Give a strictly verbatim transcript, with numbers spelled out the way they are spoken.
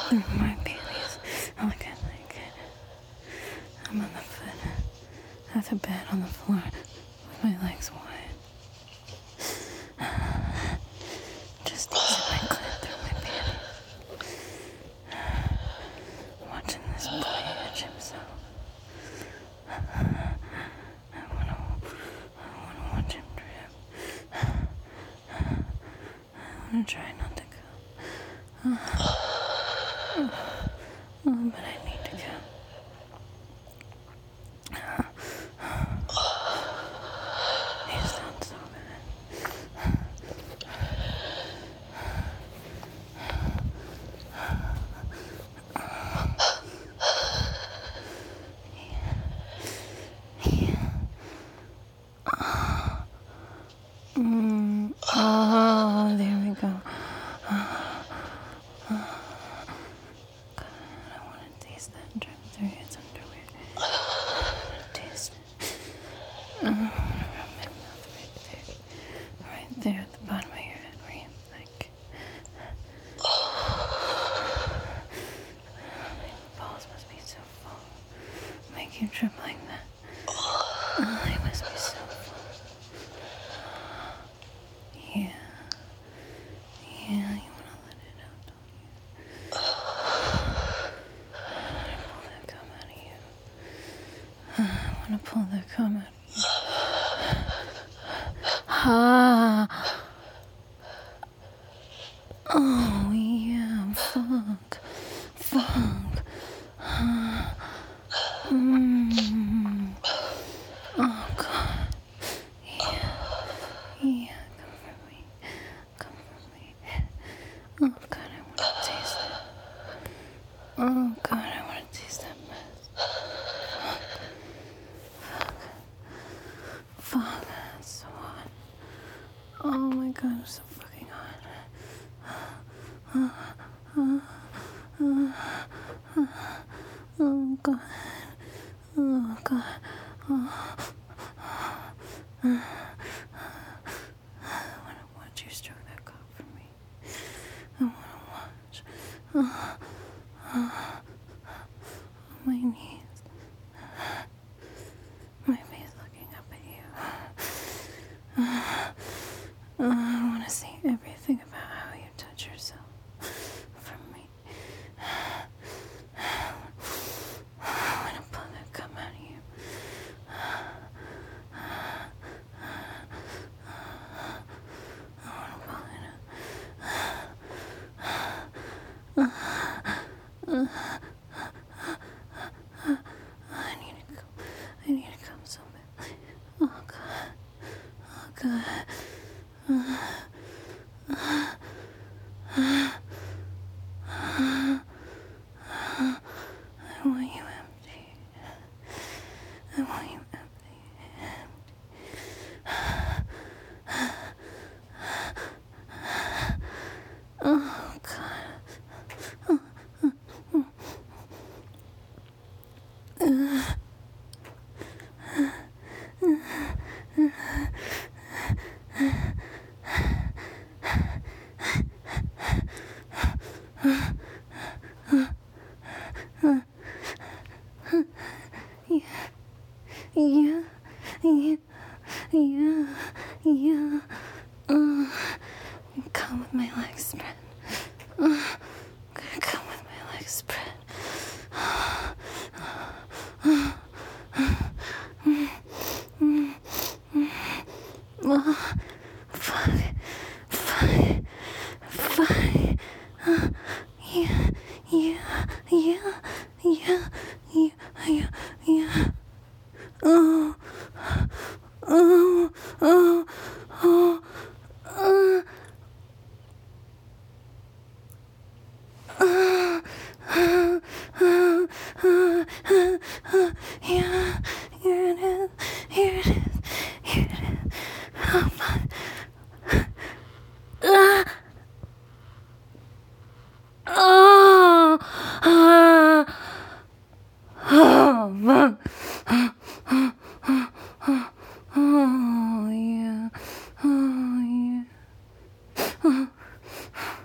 My panties. I like it, like it. I'm on the foot of the bed on the floor with my legs wide. Just easing my clit through my panties. Watching this boy edge himself. I wanna, I wanna watch him drip. I wanna try not to go. Oh, but I need to go. He sounds so bad. Mm, oh, there we go. God, I want to taste that drip through his underwear. I want to taste it. I want to rub my mouth right there. Right there at the bottom of your head where you think. My balls must be so full. Make you trip like that. Oh, they must be so full. Yeah. Yeah, you wanna let it out, don't you? I wanna pull that cum out of you. I wanna pull that cum out of you. Ah. Oh, yeah, fuck. Fuck. Ah. Mm. Oh, God. Yeah. Yeah, come for me. Come for me. Oh, God, I want to taste that. Oh, God, I want to taste that mess. Fuck. Fuck. That's so hot. Oh, my God, I'm so fucking hot. Oh, God. Oh, God. Oh. I want to watch you stroke that cock for me. I want to watch. Oh, oh, my knees. My face looking up at you. Oh, I want to see everything about how you touch yourself from me. I want to pull that cum out of you. I want to pull it out. I need to go. I need to come so bad. Oh, God. Oh, God. I want you empty. I want you empty. Oh, God. Yeah, yeah, yeah, yeah. Uh, come with my legs spread. Uh, come with my legs spread. Oh, fuck, fuck, fuck. Uh, yeah, yeah, yeah, yeah, yeah, yeah, yeah. Oh, oh, oh, oh, uh, uh, uh, uh, uh, uh, uh, yeah, here it is, here it is, here it is. Oh, fuck. Uh, oh, uh, oh, fuck. Oh, yeah. Oh, yeah.